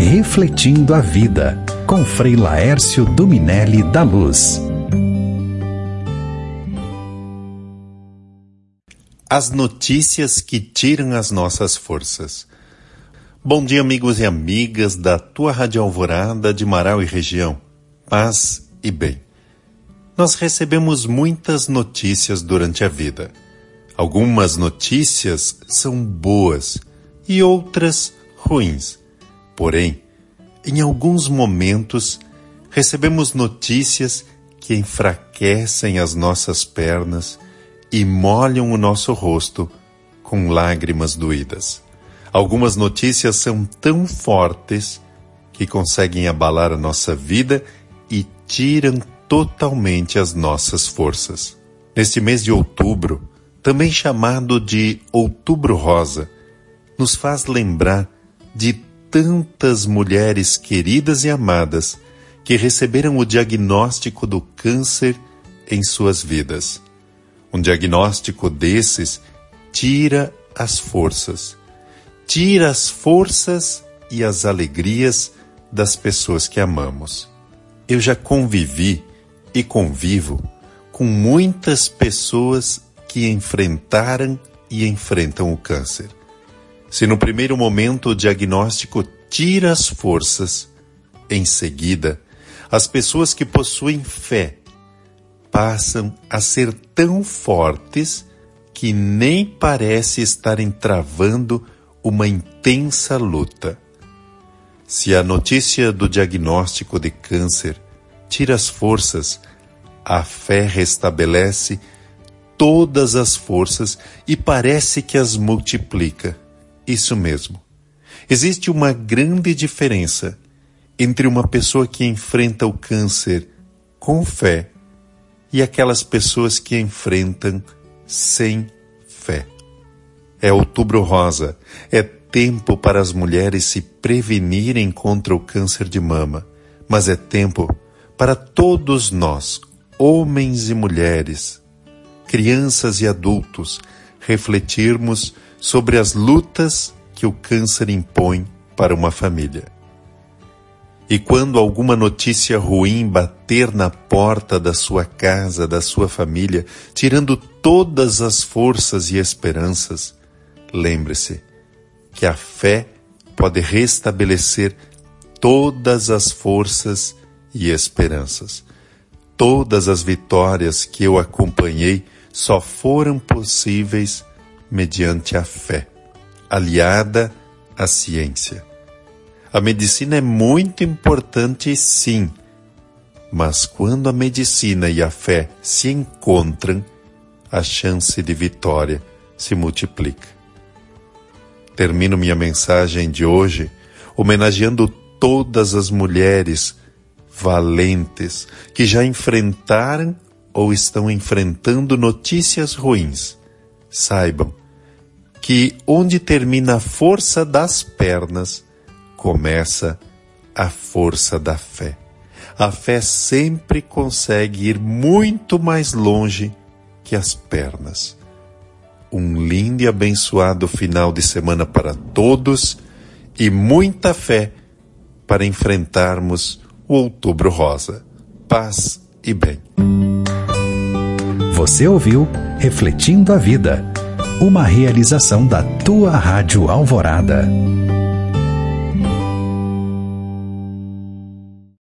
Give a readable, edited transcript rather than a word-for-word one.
Refletindo a Vida, com Frei Laércio Dominelli da Luz. As notícias que tiram as nossas forças. Bom dia, amigos e amigas da tua Rádio Alvorada de Marau e região. Paz e bem. Nós recebemos muitas notícias durante a vida. Algumas notícias são boas e outras ruins. Porém, em alguns momentos, recebemos notícias que enfraquecem as nossas pernas e molham o nosso rosto com lágrimas doídas. Algumas notícias são tão fortes que conseguem abalar a nossa vida e tiram totalmente as nossas forças. Neste mês de outubro, também chamado de Outubro Rosa, nos faz lembrar de tantas mulheres queridas e amadas que receberam o diagnóstico do câncer em suas vidas. Um diagnóstico desses tira as forças e as alegrias das pessoas que amamos. Eu já convivi e convivo com muitas pessoas que enfrentaram e enfrentam o câncer. Se no primeiro momento o diagnóstico tira as forças, em seguida, as pessoas que possuem fé passam a ser tão fortes que nem parece estarem travando uma intensa luta. Se a notícia do diagnóstico de câncer tira as forças, a fé restabelece todas as forças e parece que as multiplica. Isso mesmo. Existe uma grande diferença entre uma pessoa que enfrenta o câncer com fé e aquelas pessoas que enfrentam sem fé. É Outubro Rosa, é tempo para as mulheres se prevenirem contra o câncer de mama, mas é tempo para todos nós, homens e mulheres, crianças e adultos, refletirmos sobre as lutas que o câncer impõe para uma família. E quando alguma notícia ruim bater na porta da sua casa, da sua família, tirando todas as forças e esperanças, lembre-se que a fé pode restabelecer todas as forças e esperanças. Todas as vitórias que eu acompanhei só foram possíveis mediante a fé, aliada à ciência. A medicina é muito importante, sim, mas quando a medicina e a fé se encontram, a chance de vitória se multiplica. Termino minha mensagem de hoje homenageando todas as mulheres valentes que já enfrentaram ou estão enfrentando notícias ruins. Saibam que onde termina a força das pernas, começa a força da fé. A fé sempre consegue ir muito mais longe que as pernas. Um lindo e abençoado final de semana para todos e muita fé para enfrentarmos o Outubro Rosa. Paz e bem. Você ouviu Refletindo a Vida, uma realização da tua Rádio Alvorada.